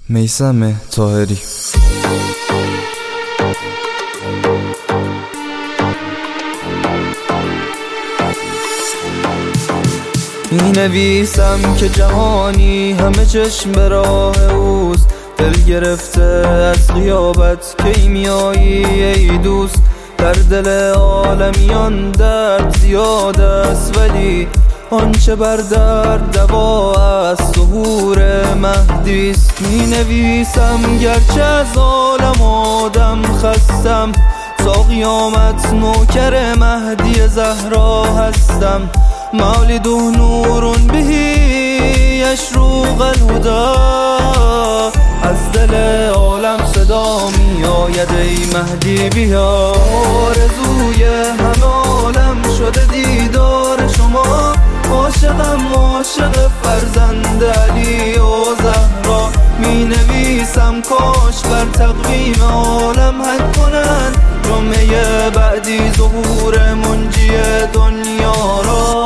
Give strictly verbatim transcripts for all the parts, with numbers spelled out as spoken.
میثم طاهری. می نویسم که جهانی همه چشم به راه اوست، دل گرفته از غیابت کی میایی ای دوست. در دل عالمیان درد زیاد است، ولی آنچه بر درد دوا از ظهور مهدی است. می نویسم گرچه از عالم آدم خستم، تا قیامت نوکر مهدی زهرا هستم. مولد نور به یشرق الهدی، از دل عالم صدا می آید ای مهدی بیا. آرزوی همه عالم شده دیدار شما، عاشقم عاشق فرزند علی و زهرا. می نویسم کاش بر تقویم عالم حک کنند، جمعه بعدی ظهور منجی دنیا را.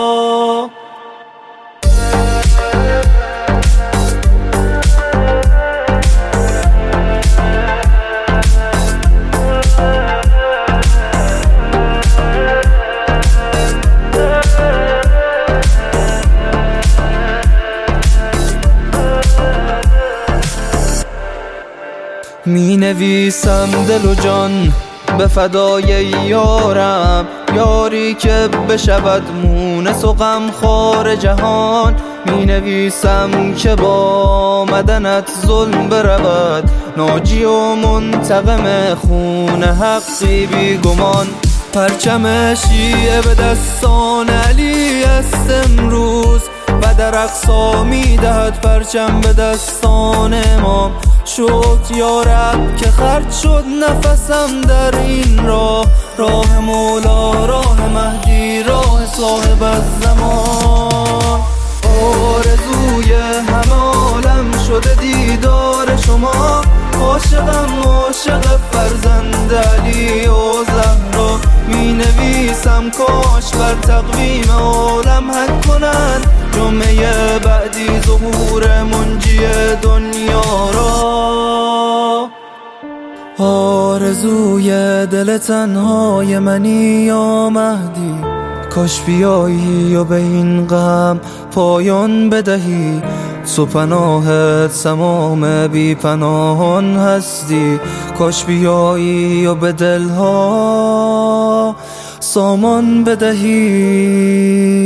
می نویسم دل و جان به فدای یارم، یاری که بشود مونس و غمخوار جهان. می نویسم که با مدنت ظلم برود، ناجی و منتقم خون حقی بی گمان. پرچم شیعه به دستان علی است امروز، و در اقصی می دهد پرچم به دستان امام. شد یا رب که خرج شد نفسم در این راه، راه مولا، راه مهدی، راه صاحب الزمان. آرزوی همه عالم شده دیدار شما، عاشقم عاشق فرزند علی و زهرا. می نویسم کاش بر تقویم عالم حک کنند، جمعه بعدی ظهور منجی دنیا را. آرزوی دل تنهای منی یا مهدی، کاش بیایی و به این غم پایان بدهی. تو پناهت تمام بی پناهان هستی، کاش بیایی و به دلها سامان بدهی.